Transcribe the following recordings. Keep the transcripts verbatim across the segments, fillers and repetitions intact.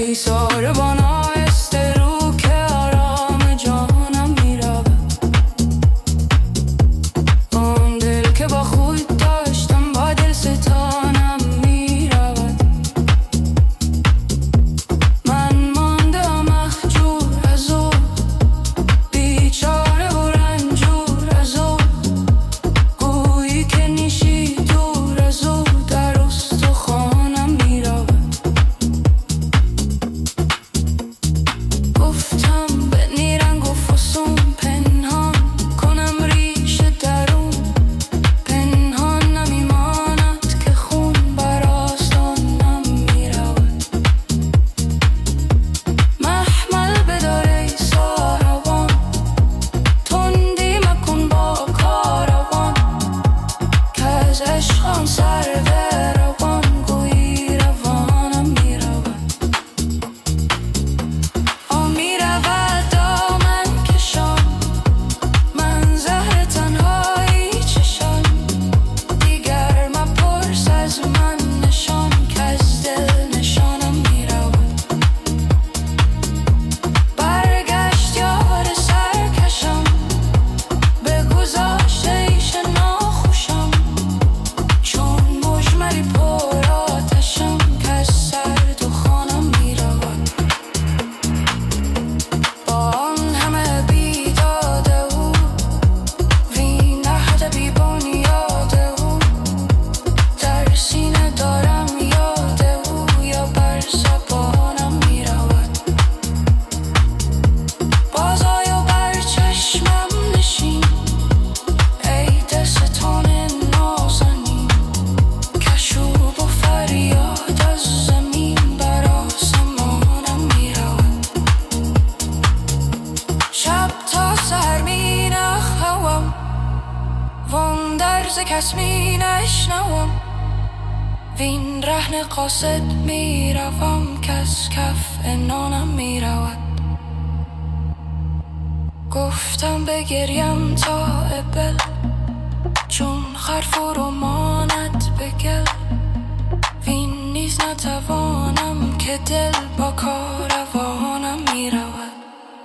ای ساربان آهسته رو که آرام جانم میرود. آن دل که با خود داشتم با دل ستانم میرود. من مانده مخجور از او، بیچاره و رنجور از او، گویی که نیشی دور از او در استخوانم میرود. گفتم به نیرنگ و فسون پنهان کنم ریش درون، پنهان نمیماند که خون بر آستانم میرود. محمل بدار ای ساربان، تندی مکن با کاروان، که از عشقان سر به روان گویی روانم میرود. آ میرود دامن کشان، من زهر تنهایی چشان، دیگر مپرس از من نشان، که از دل نشانم میرود. برگشت یار سرکشم، بگذاشت عیش ناخوشم، چون مجمری پر آتشم، که از سر دخانم میرود. با آن همه بیداد او، وین عهد بی بنیاد او، در سینه دارم یاد او، یا بر زبانم میرود. بازآی و بر چشمم نشین، ای دلستان نازنین، کشوب و فریاد از زمین بر آسمانم میرود. شب تا سحر می نخوام، وان درز کس می نشنوم، وین رهن قاصد میروم، که از کف نانم میرود. گفتم بگریم تا ابل، چون خر فرو ماند به گل، وین نیز نتوانم که دل با کاروانم میرود.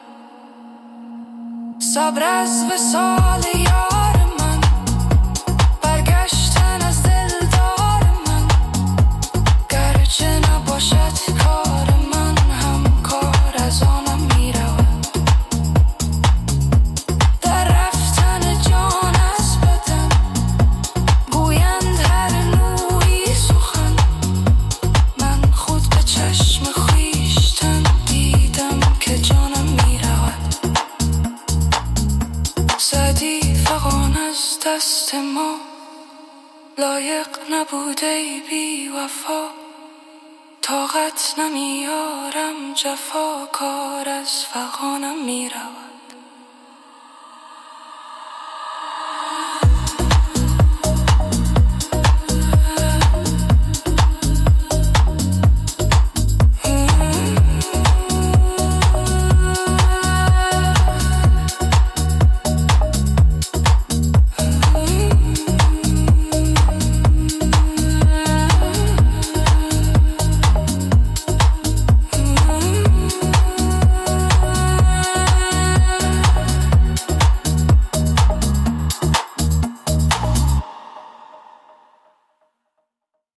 صبر از وصال یار من، برگشتن از دلدار من، گرچه نباشد کار من، هم کار از آنم میرود. در رفتن جان از بدن، گویند هر نوعی سخن، من خود به چشم خویشتن دیدم که جانم میرود. سعدی فغان از دست ما، لایق نبود ای بی وفا، طاقت نمیارم جفا، کار از فغانم میرود.